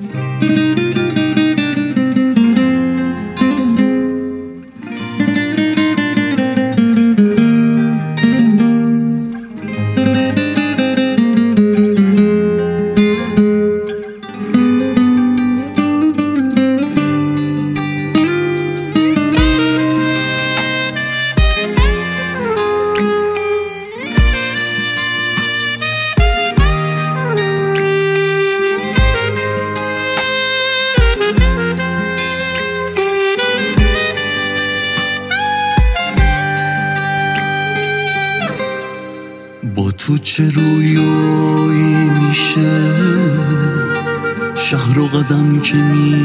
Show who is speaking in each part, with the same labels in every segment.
Speaker 1: با تو چه رویایی میشه شهر و قدم که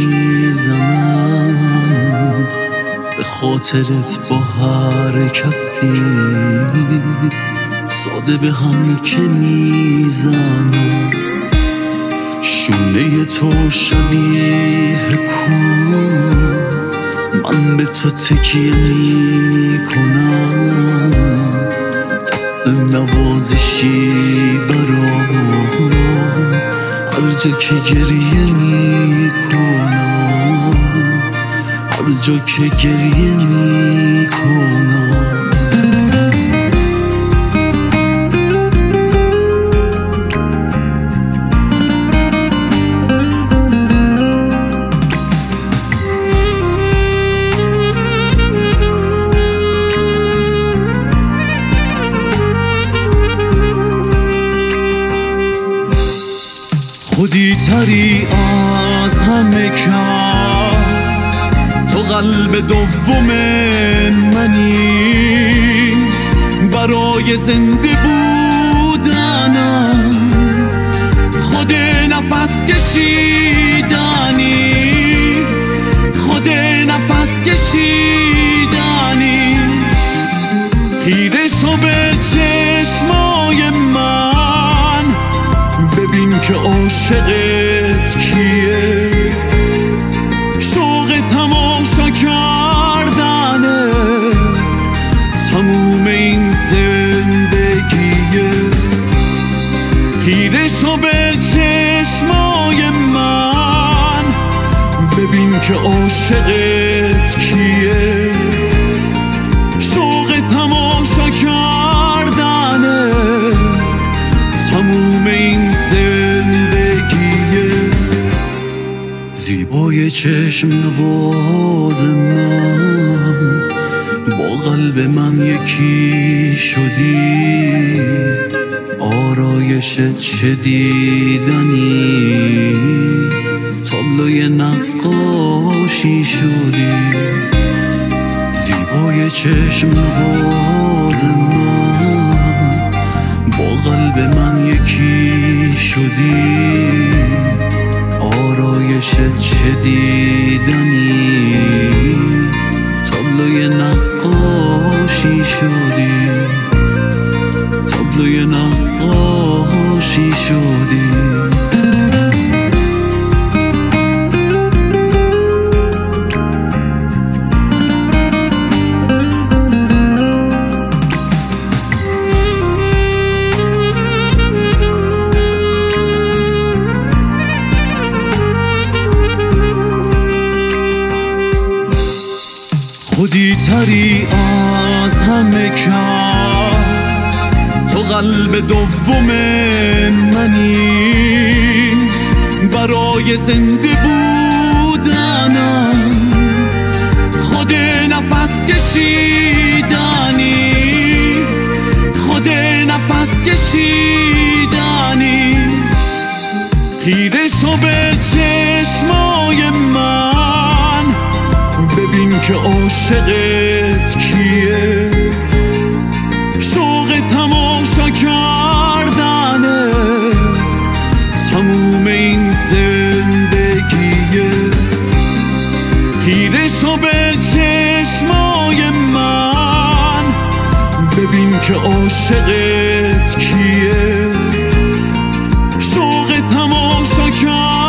Speaker 1: میزنم به خاطرت با هر کسی ساده به هم که میزنم شونه تو شبیه کو من به تو تکیه میکنم نوازشی برام هر جا که گریه میکنم هر جا که گریه میکنم خودی تری از همه کس تو قلب دوم منی برای زنده بودنم خود نفس کشیدنی خود نفس کشیدنی خیره شو به چشمای من ببین که عاشقت کیه شوق تماشا کردنت تموم این زندگیه خیره شو به چشمای من ببین که عاشقت کیه شوق تماشا کردنت تموم این زندگیه زیبای چشم نواز من با قلب من یکی شدی آرایشت چه دیدنیست تابلوی نقاشی شدی زیبای چشم نواز من با قلب من یکی شدی آرایشت چه دیدنیست تابلوی نقاشی شدی تابلوی نقاشی شدی خودی تری از همه کس تو قلب دوم منی برای زنده بودنم خود نفس کشیدنی خود نفس کشیدنی خیره شو به چشمای من ببین که عاشقت کیه شوق تماشا کردنت تموم این زندگیه خیره شو به چشمای من ببین که عاشقت کیه شوق تماشا کردنت